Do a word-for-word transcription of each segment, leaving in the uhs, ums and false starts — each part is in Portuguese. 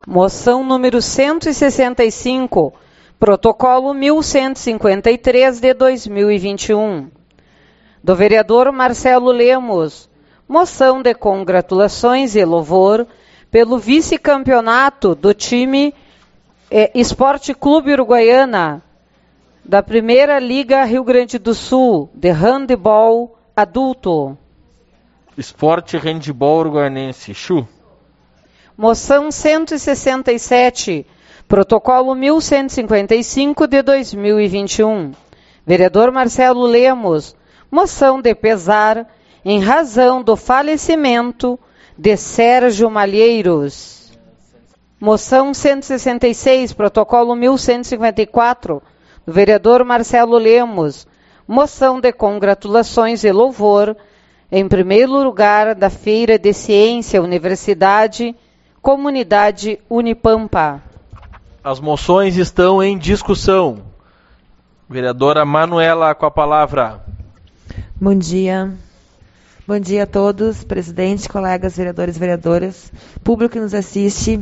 Moção número cento e sessenta e cinco, protocolo mil cento e cinquenta e três de dois mil e vinte e um. Do vereador Marcelo Lemos, moção de congratulações e louvor pelo vice-campeonato do time eh, Esporte Clube Uruguaiana, da Primeira Liga Rio Grande do Sul, de handebol adulto. Esporte Handebol Uruguaianense, Chu. Moção cento e sessenta e sete, protocolo mil cento e cinquenta e cinco de dois mil e vinte e um. Vereador Marcelo Lemos, moção de pesar em razão do falecimento de Sérgio Malheiros. Moção cento e sessenta e seis, protocolo mil cento e cinquenta e quatro, do vereador Marcelo Lemos, moção de congratulações e louvor, em primeiro lugar da Feira de Ciência, Universidade, Comunidade Unipampa. As moções estão em discussão. Vereadora Manuela, com a palavra. Bom dia. Bom dia a todos, presidente, colegas, vereadores e vereadoras, público que nos assiste.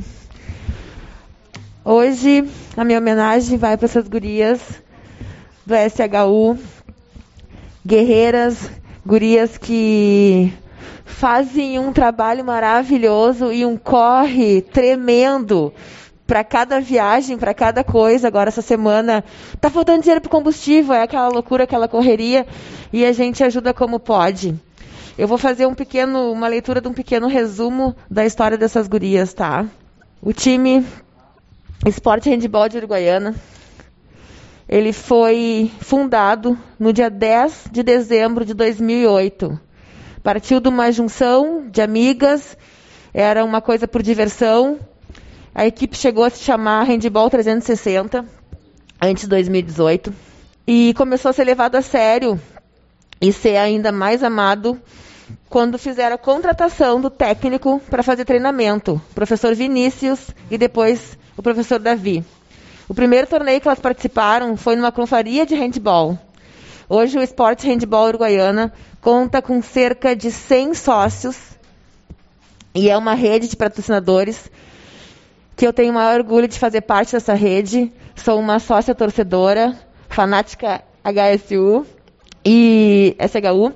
Hoje, a minha homenagem vai para essas gurias do S H U, guerreiras, gurias que fazem um trabalho maravilhoso e um corre tremendo para cada viagem, para cada coisa. Agora, essa semana, está faltando dinheiro para o combustível, é aquela loucura, aquela correria, e a gente ajuda como pode. Eu vou fazer um pequeno, uma leitura de um pequeno resumo da história dessas gurias, tá? O time Esporte Handebol de Uruguaiana, ele foi fundado no dia dez de dezembro de dois mil e oito. Partiu de uma junção de amigas, era uma coisa por diversão. A equipe chegou a se chamar Handebol trezentos e sessenta, antes de dois mil e dezoito, e começou a ser levado a sério e ser ainda mais amado quando fizeram a contratação do técnico para fazer treinamento, o professor Vinícius e depois o professor Davi. O primeiro torneio que elas participaram foi numa confraria de handebol. Hoje o Esporte Handebol Uruguaiana conta com cerca de cem sócios e é uma rede de patrocinadores que eu tenho o maior orgulho de fazer parte dessa rede. Sou uma sócia torcedora, fanática H S U e S H U.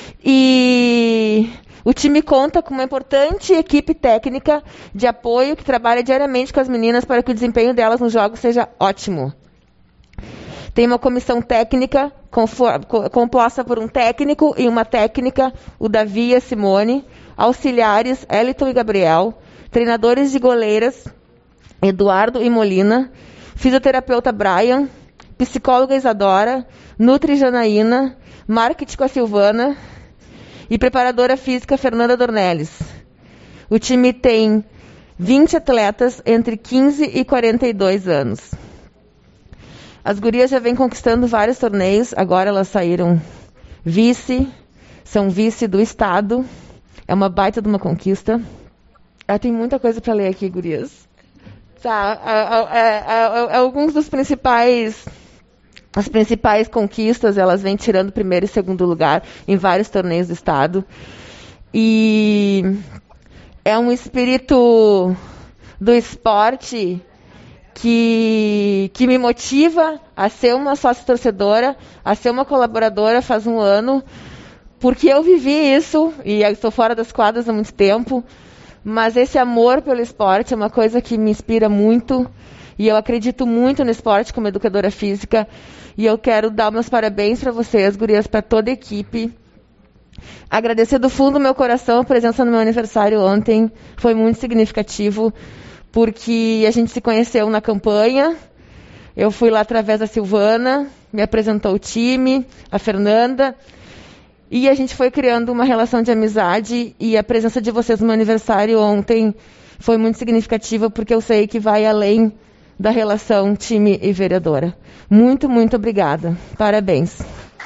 E o time conta com uma importante equipe técnica de apoio que trabalha diariamente com as meninas para que o desempenho delas nos jogos seja ótimo. Tem uma comissão técnica composta por um técnico e uma técnica, o Davi e a Simone, auxiliares, Eliton e Gabriel, treinadores de goleiras, Eduardo e Molina, fisioterapeuta Brian, psicóloga Isadora, Nutri Janaína, marketing com a Silvana e preparadora física Fernanda Dornelles. O time tem vinte atletas entre quinze e quarenta e dois anos. As gurias já vêm conquistando vários torneios, agora elas saíram vice, são vice do estado, é uma baita de uma conquista. Ah, tem muita coisa para ler aqui, gurias. Tá, a, a, a, a, alguns dos principais, as principais conquistas, elas vêm tirando primeiro e segundo lugar em vários torneios do estado. E é um espírito do esporte que, que me motiva a ser uma sócia torcedora, a ser uma colaboradora faz um ano, porque eu vivi isso, e estou fora das quadras há muito tempo, mas esse amor pelo esporte é uma coisa que me inspira muito, e eu acredito muito no esporte como educadora física, e eu quero dar meus parabéns para vocês, gurias, para toda a equipe. Agradecer do fundo do meu coração a presença no meu aniversário ontem, foi muito significativo, porque a gente se conheceu na campanha, eu fui lá através da Silvana, me apresentou o time, a Fernanda, e a gente foi criando uma relação de amizade, e a presença de vocês no meu aniversário ontem foi muito significativa, porque eu sei que vai além da relação time e vereadora. Muito, muito obrigada. Parabéns.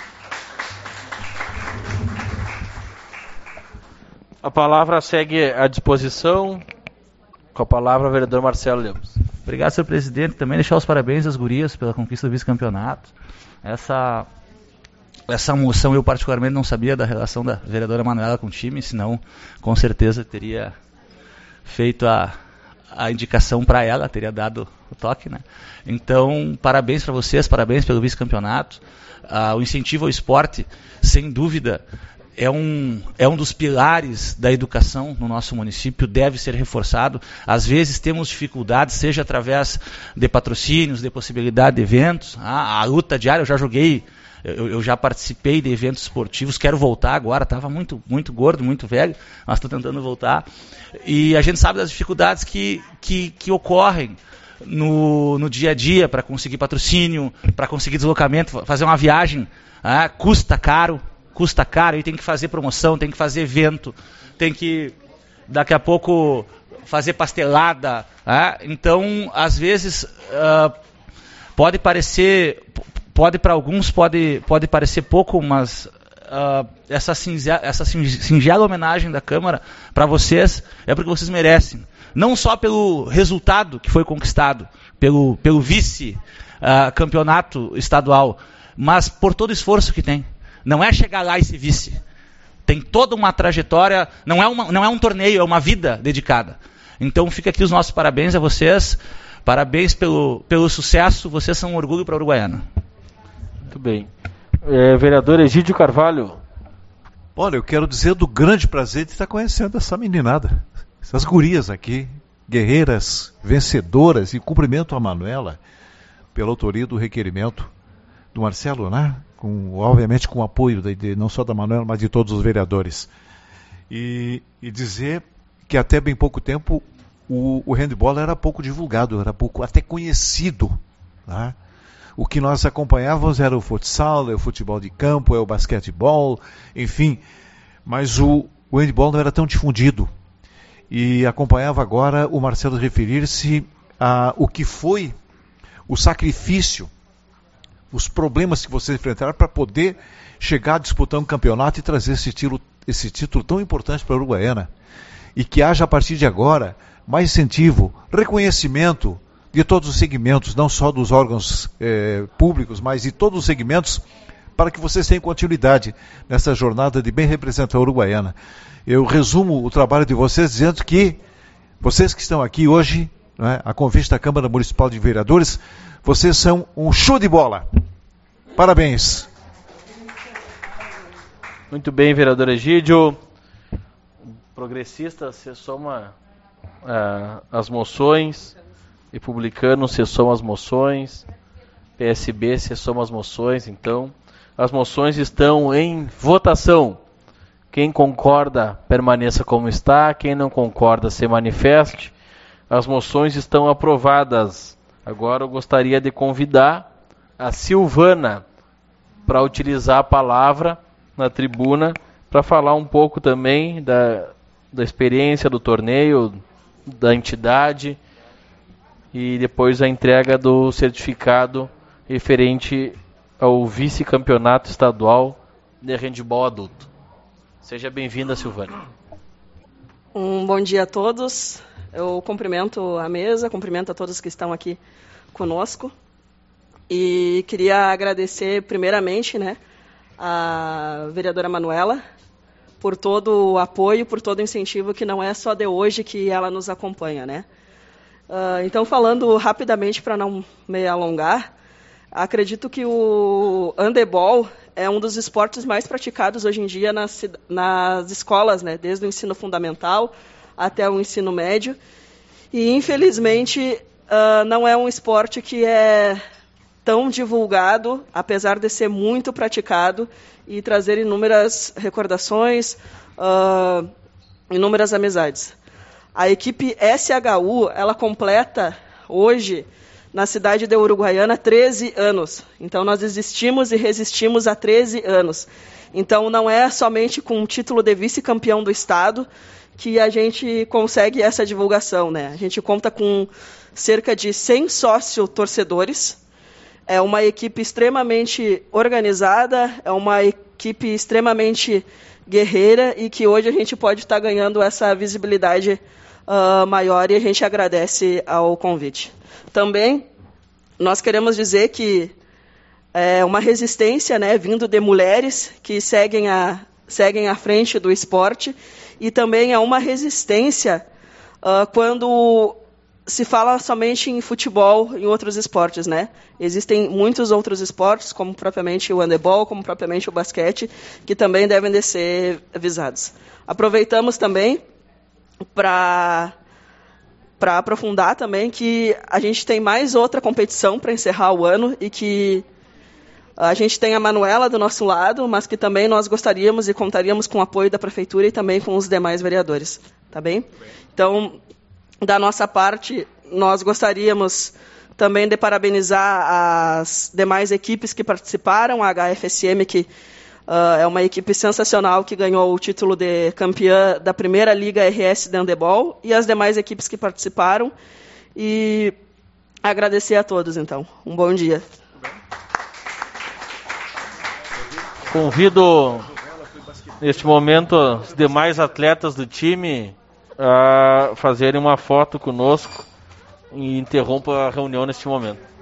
A palavra segue à disposição. Com a palavra, o vereador Marcelo Lemos. Obrigado, senhor presidente. Também deixar os parabéns às gurias pela conquista do vice-campeonato. Essa, essa moção eu particularmente não sabia da relação da vereadora Manuela com o time, senão com certeza teria feito a, a indicação para ela, teria dado o toque, né? Então, parabéns para vocês, parabéns pelo vice-campeonato. Ah, o incentivo ao esporte, sem dúvida, é um, é um dos pilares da educação no nosso município, deve ser reforçado. Às vezes temos dificuldades, seja através de patrocínios, de possibilidade de eventos. Ah, a luta diária, eu já joguei, eu, eu já participei de eventos esportivos, quero voltar agora, estava muito, muito gordo, muito velho, mas estou tentando voltar. E a gente sabe das dificuldades que, que, que ocorrem no, no dia a dia para conseguir patrocínio, para conseguir deslocamento, fazer uma viagem, ah, custa caro. Custa caro e tem que fazer promoção, tem que fazer evento, tem que, daqui a pouco, fazer pastelada. Né? Então, às vezes, uh, pode parecer, pode para alguns, pode, pode parecer pouco, mas uh, essa, singela, essa singela homenagem da Câmara para vocês é porque vocês merecem. Não só pelo resultado que foi conquistado, pelo, pelo vice-campeonato uh, estadual, mas por todo o esforço que tem. Não é chegar lá e ser vice. Tem toda uma trajetória, não é, uma, não é um torneio, é uma vida dedicada. Então fica aqui os nossos parabéns a vocês, parabéns pelo, pelo sucesso, vocês são um orgulho para a Uruguaiana. Muito bem. É, vereador Egídio Carvalho. Olha, eu quero dizer do grande prazer de estar conhecendo essa meninada, essas gurias aqui, guerreiras, vencedoras, e cumprimento a Manuela pela autoria do requerimento do Marcelo, né? Com, obviamente com o apoio de, de, não só da Manuela, mas de todos os vereadores. E, e dizer que até bem pouco tempo o, o handball era pouco divulgado, era pouco até conhecido. Né? O que nós acompanhávamos era o futsal, é o futebol de campo, é o basquetebol, enfim. Mas o, o handball não era tão difundido. E acompanhava agora o Marcelo referir-se a o que foi o sacrifício, os problemas que vocês enfrentaram para poder chegar a disputar um campeonato e trazer esse título, esse título tão importante para a Uruguaiana. E que haja a partir de agora mais incentivo, reconhecimento de todos os segmentos, não só dos órgãos eh, públicos, mas de todos os segmentos, para que vocês tenham continuidade nessa jornada de bem representar a Uruguaiana. Eu resumo o trabalho de vocês dizendo que vocês que estão aqui hoje, né, a convite da Câmara Municipal de Vereadores, vocês são um show de bola. Parabéns. Muito bem, vereador Egídio. Progressista, se soma uh, as moções. Republicano, se soma as moções. P S B, se soma as moções. Então, as moções estão em votação. Quem concorda, permaneça como está. Quem não concorda, se manifeste. As moções estão aprovadas. Agora eu gostaria de convidar a Silvana para utilizar a palavra na tribuna para falar um pouco também da, da experiência do torneio, da entidade e depois a entrega do certificado referente ao vice-campeonato estadual de handebol adulto. Seja bem-vinda, Silvana. Um bom dia a todos. Eu cumprimento a mesa, cumprimento a todos que estão aqui conosco. E queria agradecer primeiramente, né, a vereadora Manuela por todo o apoio, por todo o incentivo, que não é só de hoje que ela nos acompanha, né. Uh, então, falando rapidamente para não me alongar, acredito que o handebol é um dos esportes mais praticados hoje em dia nas, nas escolas, né, desde o ensino fundamental até o ensino médio, e infelizmente uh, não é um esporte que é tão divulgado, apesar de ser muito praticado e trazer inúmeras recordações, uh, inúmeras amizades. A equipe S H U, ela completa hoje, na cidade de Uruguaiana, treze anos. Então, nós existimos e resistimos há treze anos. Então, não é somente com o título de vice-campeão do Estado que a gente consegue essa divulgação, né? A gente conta com cerca de cem sócio-torcedores, é uma equipe extremamente organizada, é uma equipe extremamente guerreira e que hoje a gente pode estar ganhando essa visibilidade uh, maior e a gente agradece ao convite. Também nós queremos dizer que é uma resistência, né, vindo de mulheres que seguem, a, seguem à frente do esporte, e também é uma resistência uh, quando se fala somente em futebol e em outros esportes, né? Existem muitos outros esportes, como propriamente o handebol, como propriamente o basquete, que também devem de ser visados. Aproveitamos também para para aprofundar também que a gente tem mais outra competição para encerrar o ano e que a gente tem a Manuela do nosso lado, mas que também nós gostaríamos e contaríamos com o apoio da Prefeitura e também com os demais vereadores. Tá bem? Então, da nossa parte, nós gostaríamos também de parabenizar as demais equipes que participaram, a H F S M, que uh, é uma equipe sensacional que ganhou o título de campeã da primeira Liga R S de handebol, e as demais equipes que participaram. E agradecer a todos, então. Um bom dia. Convido, neste momento, os demais atletas do time a fazerem uma foto conosco e interrompa a reunião neste momento.